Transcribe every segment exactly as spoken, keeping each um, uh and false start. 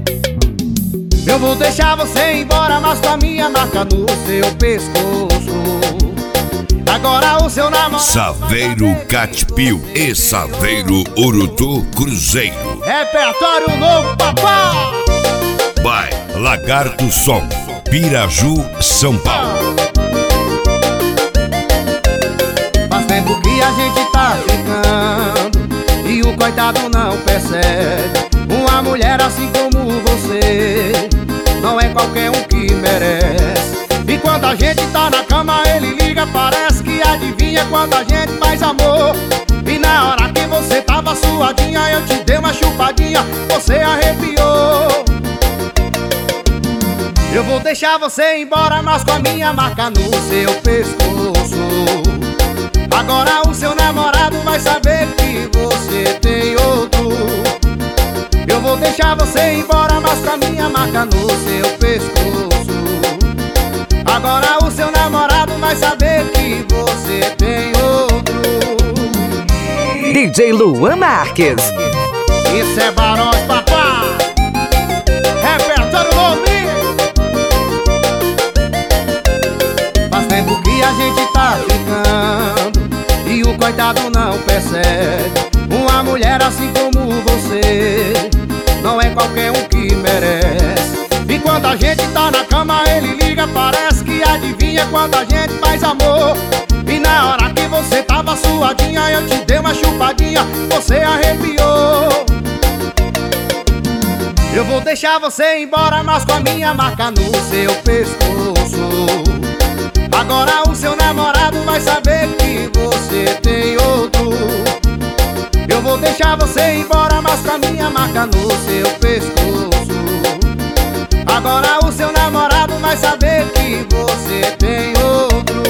Eu vou deixar você ir embora, mas com a minha marca no seu pescoço. Agora o seu namorado Saveiro Catipil e Saveiro Urutu Cruzeiro. Repertório novo, papá. By Lagarto Som, Piraju, São Paulo. Faz tempo que a gente tá ficando e o coitado não percebe. Uma mulher assim como você não é qualquer um que merece. E quando a gente tá na cama ele liga, parece que adivinha quando a gente faz amor. E na hora que você tava suadinha, eu te dei uma chupadinha, você arrepiou. Eu vou deixar você ir embora, mas com a minha marca no seu pescoço. Agora o seu namorado vai saber que você tem outro. Eu vou deixar você ir embora, mas com a minha marca no seu pescoço. Agora o seu namorado vai saber que você tem outro. D J Luan Marques. Isso é Barões, papá. Repertório novo. Faz tempo que a gente tá ficando e o coitado não percebe. Uma mulher assim como você não é qualquer um que merece. E quando a gente tá na cama ele liga, parece que adivinha quando a gente faz amor. E na hora que você tava suadinha, eu te dei uma chupadinha, você arrepiou. Eu vou deixar você ir embora, mas com a minha marca no seu pescoço. Agora o seu namorado vai saber que você tem outro. Eu vou deixar você ir embora, mas com a minha marca no seu pescoço. Agora o seu namorado vai saber que você tem outro.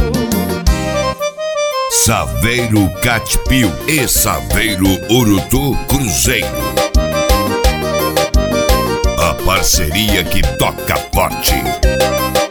Saveiro Catipil e Saveiro Urutu Cruzeiro. A parceria que toca forte.